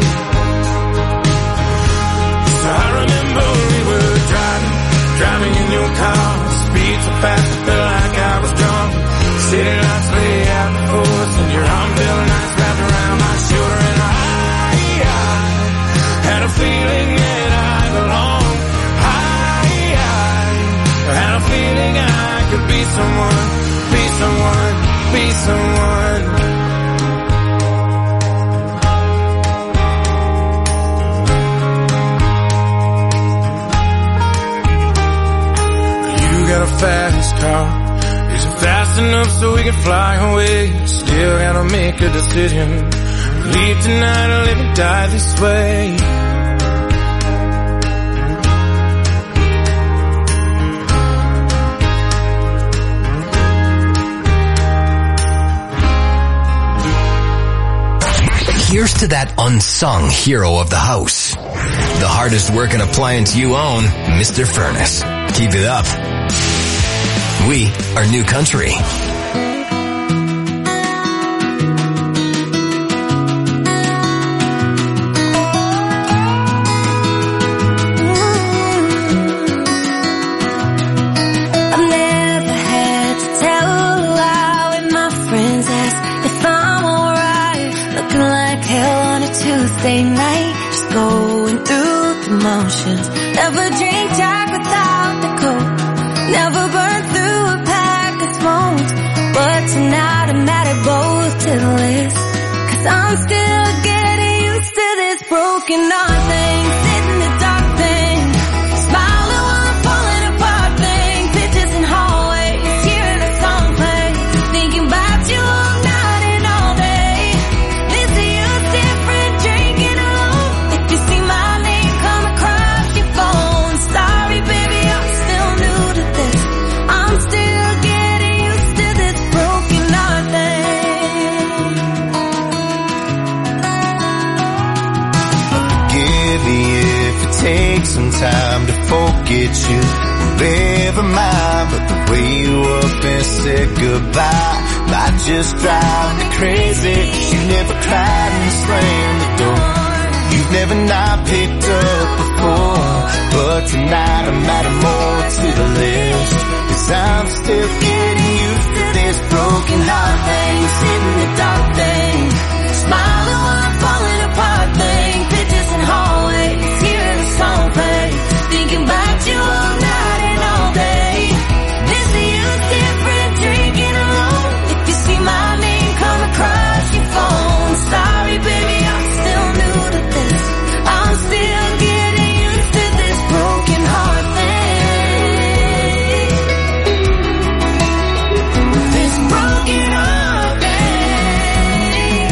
Speaker 21: So I remember when we were driving in your car. Speed so fast I felt like I was drunk. City lights lay out before us and your arm felt nice wrapped around my shoulder. And I had a feeling that I belonged. I had a feeling I could be someone, be someone, be someone. You got a fast car. Is it fast enough so we can fly away. Still gotta make a decision. Leave tonight or live and die this way.
Speaker 1: Here's to that unsung hero of the house. The hardest working appliance you own, Mr. Furnace. Keep it up. We are New Country.
Speaker 9: Tuesday night, just going through the motions. Never drink Jack without the Coke. Never burn through a pack of smokes. But tonight I'm added both to the list. 'Cause I'm still getting used to this broken heart thing. Sitting in the dark thing. Smiling while I'm falling apart thing. Pictures in hallways, hearing a song play. Thinking about you all night and all day. Missing you different, drinking alone. If you see my name come across your phone. Sorry baby, I'm still new to this. I'm still getting used to this broken heart thing.
Speaker 21: Forgive me if it takes some time to forget you. Never mind, but the way you up and said goodbye might just drive me crazy. You never cried and slammed the door. You've never not picked up before. But tonight I'm adding more to the list. 'Cause I'm still getting used to this broken heart thing. Sitting in the dark thing. Smiling while I'm falling apart thing. Pictures in hallways, hearing a song play. Thinking about you all night and all day. Missing you different, drinking alone. If you see my name come across your phone. Sorry baby, I'm still new to this. I'm still getting used to this broken heart thing. This broken heart thing.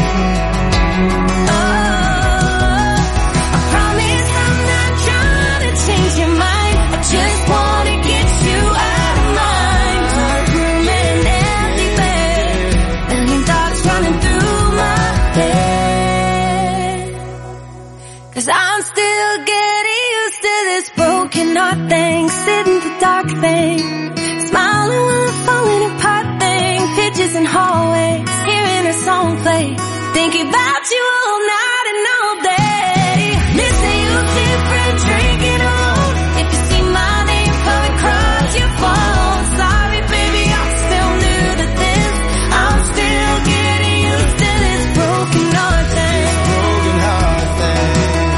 Speaker 21: Oh, I promise I'm not trying to change your mind. I just wanna get you out of mind. Dark room and empty bed. Million thoughts running through my head. 'Cause I'm still getting used to this broken heart thing. Sitting in the dark thing. Smiling while I'm falling apart thing. Pictures in hallways, hearing a song play. Thinking about you all night and all day. Missing you different, drinking alone. If you see my name come across your phone. Sorry baby, I'm still new to this. I'm still getting used to this broken heart thing. Broken heart thing.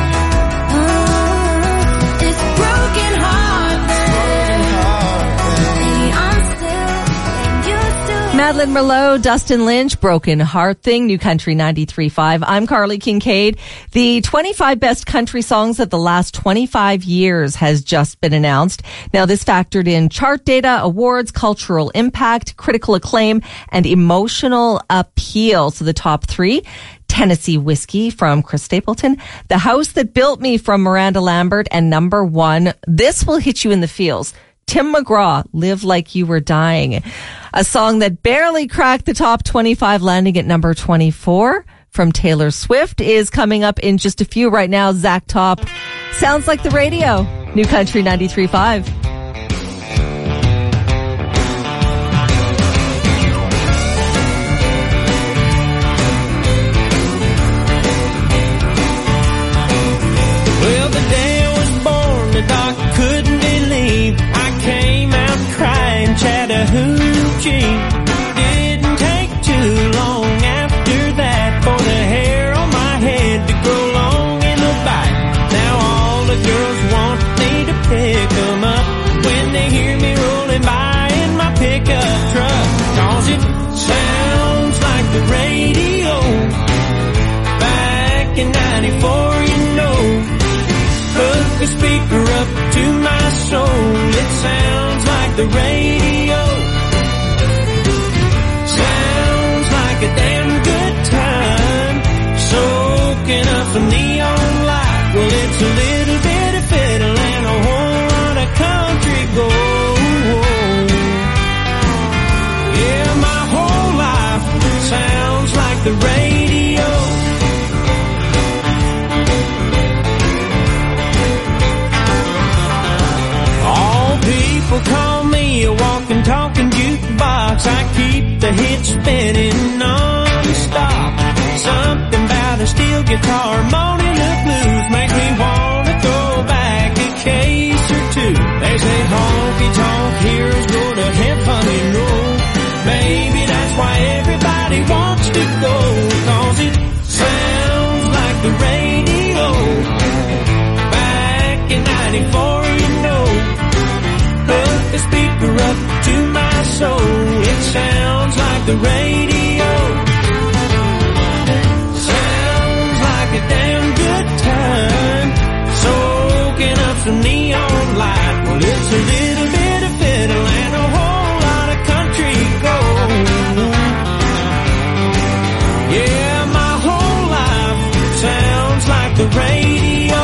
Speaker 9: This broken heart thing. I'm still getting used to it.
Speaker 5: Madeline Merlot, Dustin Lynch, Broken Heart Thing, New Country 93.5. I'm Carly Kincaid. The 25 best country songs of the last 25 years has just been announced. Now, this factored in chart data, awards, cultural impact, critical acclaim, and emotional appeal. So the top three: Tennessee Whiskey from Chris Stapleton, The House That Built Me from Miranda Lambert, and number one, This Will Hit You in the Feels, Tim McGraw, Live Like You Were Dying. A song that barely cracked the top 25, landing at number 24 from Taylor Swift, is coming up in just a few. Right now, Zach Top, Sounds Like the Radio, New Country 93.5.
Speaker 21: Well, the day I was born, the doc couldn't believe I came out crying Chattahoochee. Didn't take too long after that for the hair on my head to grow long in the back. Now all the girls want me to pick them up when they hear me rolling by in my pickup truck. 'Cause it sounds like the radio back in 94, you know. Hook the speaker up to my soul. It sounds like the radio. some neon light. Well, it's a little bit of fiddle and a whole lot of country gold. Yeah, my whole life sounds like the radio. All people call me a walking, talking jukebox. I keep the hits spinning non-stop. Something about a steel guitar, moaning the blues, makes me want to go back a case or two. They say honky-tonk heroes go to heaven, you know. Maybe that's why everybody wants to go, 'cause it sounds like the radio. Back in 94, you know. Put the speaker up to my soul. It sounds like the radio. Sounds like a damn good time. Soaking up some neon light. Well, it's a little bit of fiddle and a whole lot of country gold. Yeah, my whole life sounds like the radio.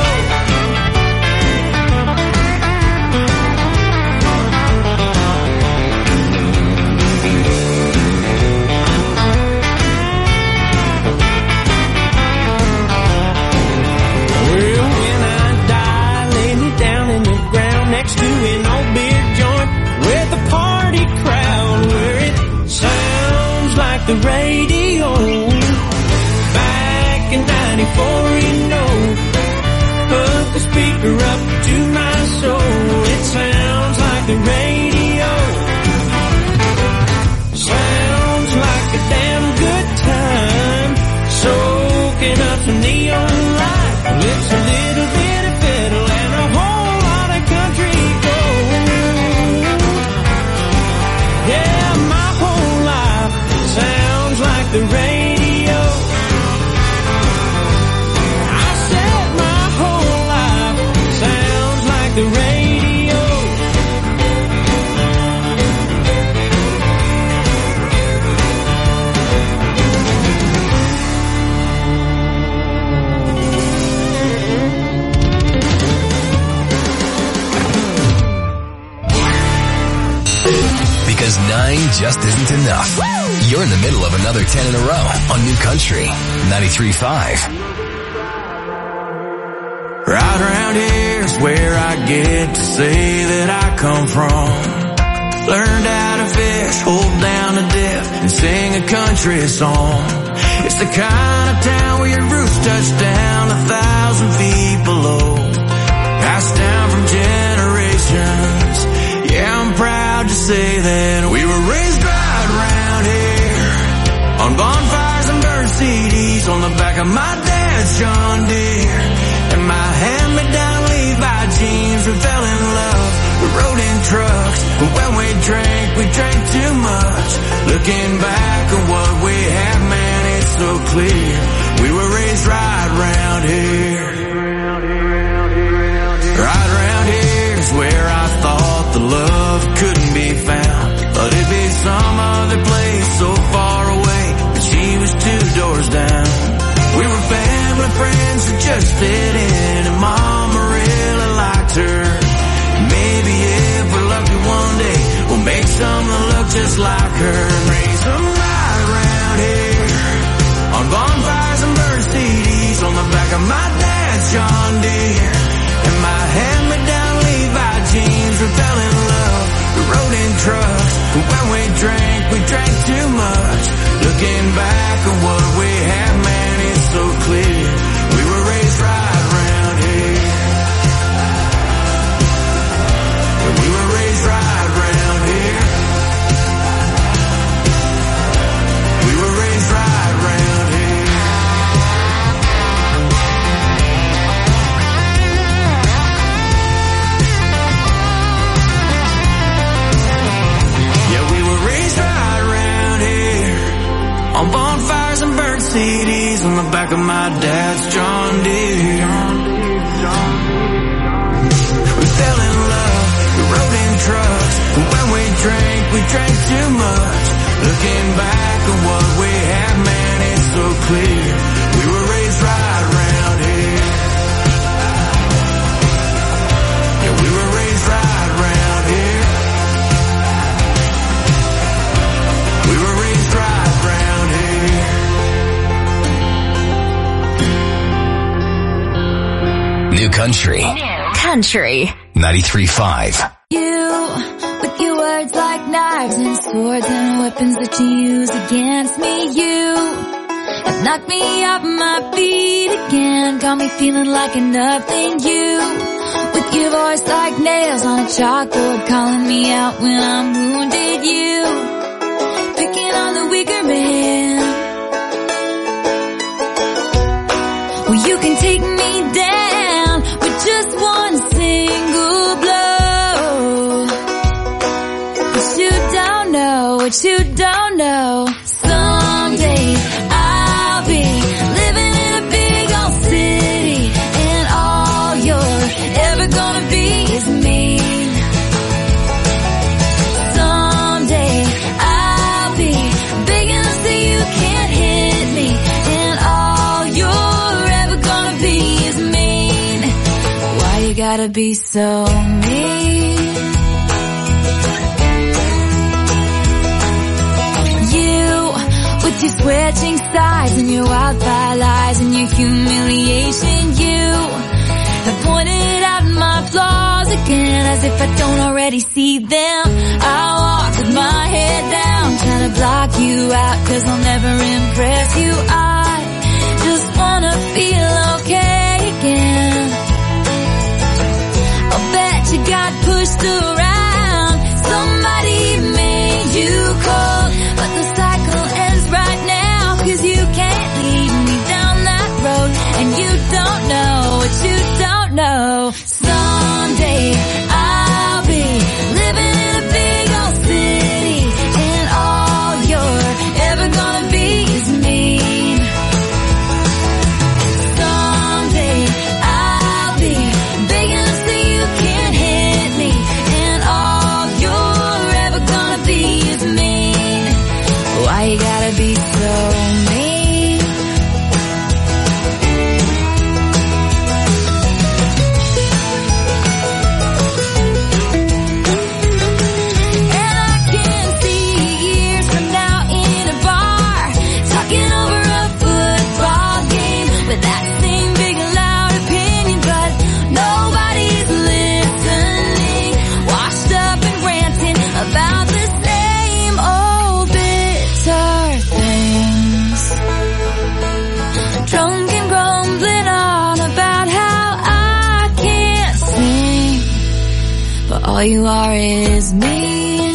Speaker 21: Next to an old beer joint with a party crowd where it sounds like the radio. Back in 94, you know. Put the speaker up to my soul. It sounds like the radio. Sounds like a damn good time. Soaking up some neon light. Well, it's a little bit of fiddle and a whole lot of country gold. Yeah, my whole life sounds like the radio. I said my whole life sounds like the radio.
Speaker 1: Because 9 just isn't enough. You're in the middle of another 10 in a row on New Country 93.5.
Speaker 21: Right around here is where I get to say that I come from. Learned how to fish, hold down a dip, and sing a country song. It's the kind of town where your roots touch down 1,000 feet below. Passed down from generations. Yeah, I'm proud to say that we were raised right around here. On bonfires and burnt CDs on the back of my dad's John Deere. And my hand-me-down Levi jeans, we fell in love. We rode in trucks, but when we drank too much. Looking back at what we had, man, it's so clear. We were raised right around here. Right around here is where I thought the love couldn't be found. Thought it'd be some other place so far away, but she was 2 doors down. We were family friends who just fit in, and Mama really liked her. Maybe if we're lucky one day, we'll make someone look just like her and raise them right around here. On bonfires and burnt CDs on the back of my dad's John Deere. And my hand-me-down Levi jeans, we fell in love. We rode in trucks, but when we drank too much. Looking back at what we had, man, it's so clear. We were raised right around here. And we were raised right around here. We were raised right around here. Yeah, we were raised right around here. On bonfires and burnt CDs on the back of my dad's John Deere. We fell in love, we rode in trucks, but when we drank too much. Looking back at what we had, man, it's so clear. We were raised right around here.
Speaker 1: New Country. 93.5.
Speaker 9: You, with your words like knives and swords and weapons that you use against me. You have knocked me off my feet again, got me feeling like a nothing. You, with your voice like nails on a chalkboard, calling me out when I'm wounded. You, picking on the weaker man. Well, you can take me down with just one single blow. But you don't know what you don't know. Someday I'll be living in a big old city, and all you're ever gonna be is me. Someday I'll be big enough so you can't hit me, and all you're ever gonna be is mean. Why you gotta be so mean? You switching sides and your wildfire lies and your humiliation. You have pointed out my flaws again, as if I don't already see them. I walk with my head down, trying to block you out, 'cause I'll never impress you. I just wanna feel okay again. I'll bet you got pushed around, somebody made you cold, but the cycle ends right now, 'cause you can't lead me down that road, and you don't know what you don't know. Someday I'll be living in a big old city, and all you're ever gonna be is mean. Someday I'll be big enough so you can't hit me, and all you're ever gonna be is mean. Why you gotta be so mean? And I can see years from now in a bar, talking over a football game with that same big loud opinion, but nobody's listening, washed up and ranting about the same old bitter things. Drunk and grumbling on about how I can't sing, but all you are is mean.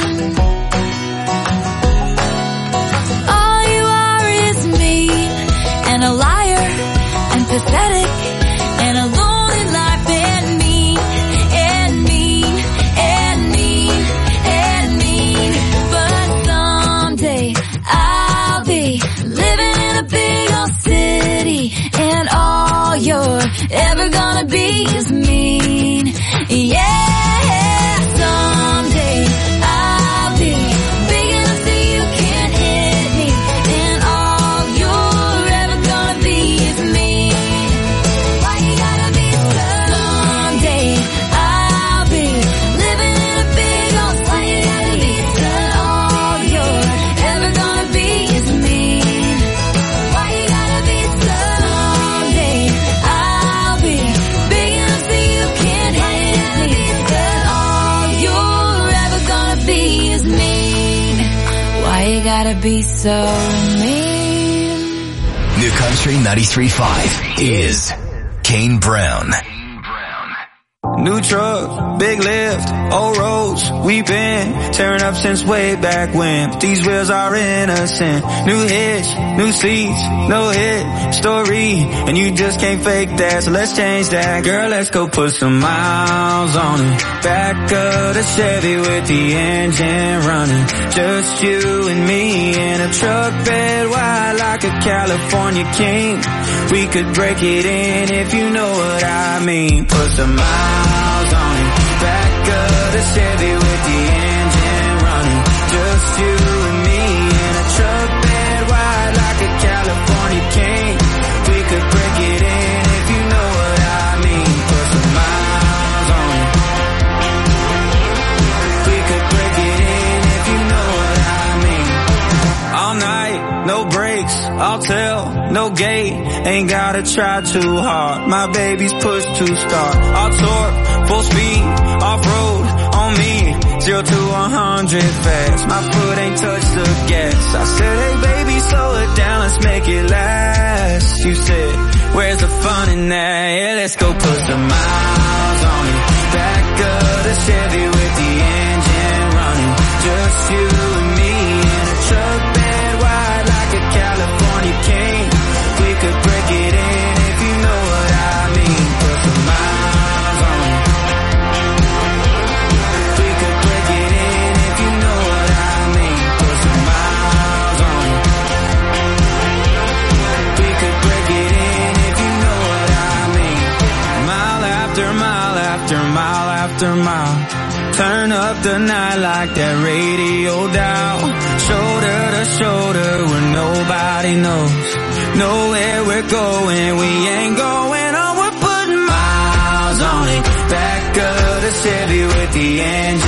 Speaker 9: All you are is mean, and a liar, and pathetic, and a lonely life, and mean, and mean, and mean, and mean. But someday I'll be living in a big old city, and all you're ever gonna be is mean. Yeah, someday I'll be big enough so you can't hit me, and all you're ever gonna be is mean. Why you gotta be so? Someday I'll be living in a big old city, and all you're ever gonna be is mean. Why you gotta be so? Someday I'll be big enough so you can't hit me, and all you're ever gonna be is mean. Why you gotta be so mean?
Speaker 1: New Country 93.5 is Kane Brown.
Speaker 21: New truck, big lift, old roads, we've been tearing up since way back when. But these wheels are innocent. New hitch, new seats, no hit story, and you just can't fake that, so let's change that. Girl, let's go put some miles on it. Back of the Chevy with the engine running. Just you and me in a truck bed wide like a California king. We could break it in if you know what I mean. Put some miles on it. Back of the Chevy with the engine running. Just you and me in a truck bed wide like a California king. We could break it in if you know what I mean. Put some miles on it. We could break it in if you know what I mean. All night, no breaks, I'll tell, no gate, ain't gotta try too hard. My baby's pushed to start. I'll torque, full speed, off-road, on me. 0 to 100 fast, my foot ain't touched the gas. I said, hey baby, slow it down, let's make it last. You said, where's the fun in that? Yeah, let's go put some miles on it. Back of the Chevy with the engine running. Just you and me in a truck bed wide like a California king. We could break it in if you know what I mean. Put some miles on it. We could break it in if you know what I mean. Put some miles on it. We could break it in if you know what I mean. Mile after mile after mile after mile. Turn up the night like that radio dial. Shoulder to shoulder where nobody knows. Know where we're going, we ain't going on. We're putting miles on it. Back of the Chevy with the engine